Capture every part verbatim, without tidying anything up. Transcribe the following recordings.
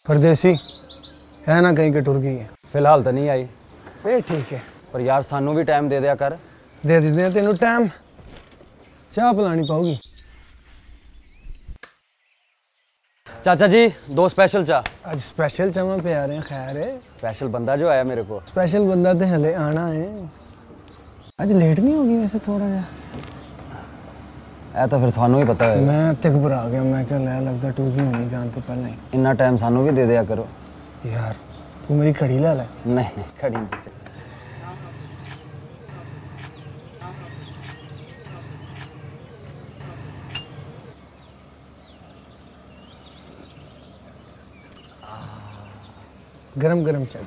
परदेसी है ना कहीं के टुर गई है। फिलहाल तो नहीं आई। फिर ठीक है, पर यार सानू भी टाइम दे दिया कर। दे देते हैं तेनू टाइम। चाह पिलानी पाऊगी। चाचा जी दो स्पेशल चाह। आज स्पेशल चाह पे आ रहे हैं। खैर है, स्पेशल बंदा जो आया मेरे को। स्पेशल बंदा तो हले आना है। आज लेट नहीं होगी वैसे थोड़ा जा। ऐ तो फिर थानू ही पता है। मैं ते घबरा गया, मैं क्या लै लगता टूर गई होनी जान तो पहले ही। इन्ना टाइम सानू भी दे दिया करो यार। तू मेरी घड़ी ला ले। नहीं नहीं घड़ी नहीं चाहिए। गरम गरम चाय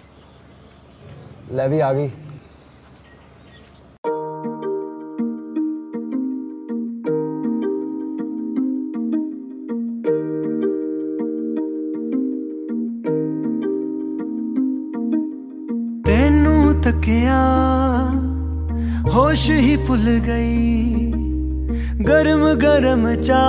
ले भी आ गई। तेनू तकिया होश ही भुल गई। गरम गरम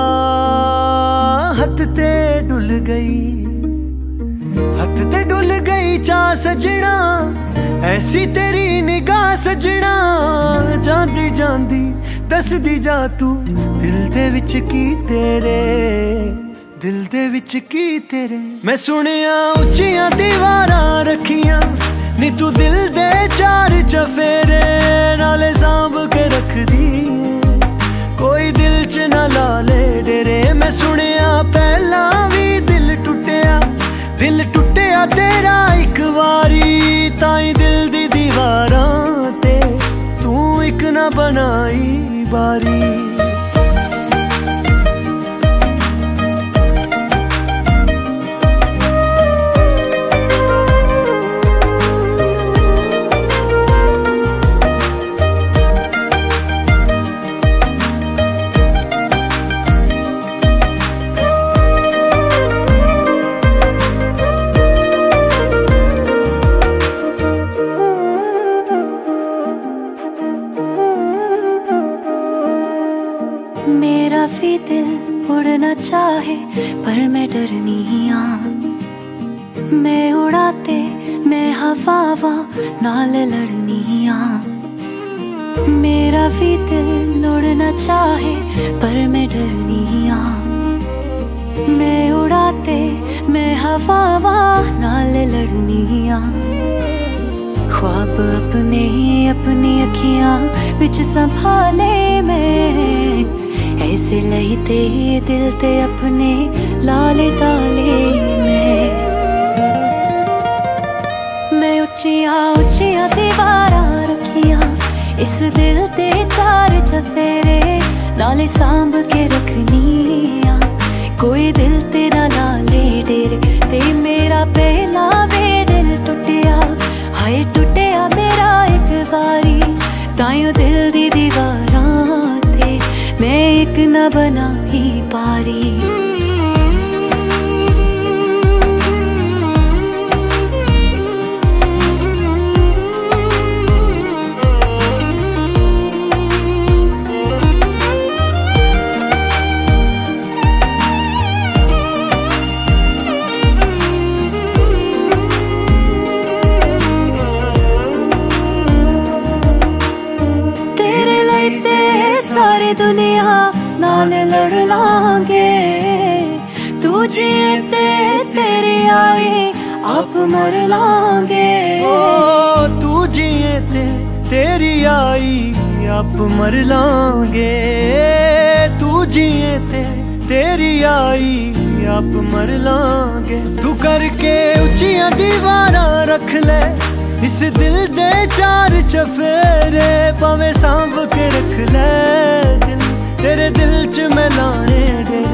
चाह हथ ते डुल गई। हथ ते डुल गई चाह सजना, ऐसी तेरी निगाह सजना। जांदी जांदी दसदी जा तू दिल दे विच की तेरे, दिल दे विच की तेरे। मैं सुनिया उच्चियां दीवारां रखियां नी तू दिल दे चार चफेरे। नाले सांभ के रख दी कोई दिल च ना ला ले डेरे। मैं सुनिया पहला भी दिल टुटिया, दिल टुटिया तेरा एक वारी। ताई दिल दी दीवारां ते तू एक ना बनाई बारी। मेरा भी दिल उड़ना चाहे पर मैं डरनी हाँ। मैं उड़ाते मैं हवावा नाल लड़नी हाँ। मेरा भी दिल उड़ना चाहे पर मैं डरनी हाँ। मैं उड़ाते मैं हवावा नाल लड़नी हाँ। ख्वाब अपने अपनी अखियां विच संभाले मैं। ऐसे लईते दिल ते अपने लाले ताले में। मैं उच्चियां उच्चियां दीवारां रखियां इस दिल ते चार चफेरे। नाले सांभ के रखनियां कोई दिल तेरा लाले डेरे। ते मेरा पहला वे दिल टुटिया, हाय टुटिया मेरा एक बारी। ताइयों दिल दी दीवारां ते मैं एक न बना ही पारी। तेरे लईते सारी दुनिया नाल लड़ लांगे। तू जिए ते तेरी आई आप मर लांगे। ओ तू जिए ते तेरी आई आप मर लांगे। तू जिए ते तेरी आई आप मर लांगे। तू करके उच्चियां दीवारां रख ले इस दिल दे चार चफेरे। भावें सांभ के रख ले दिल तेरे दिल च मैं लाने दे।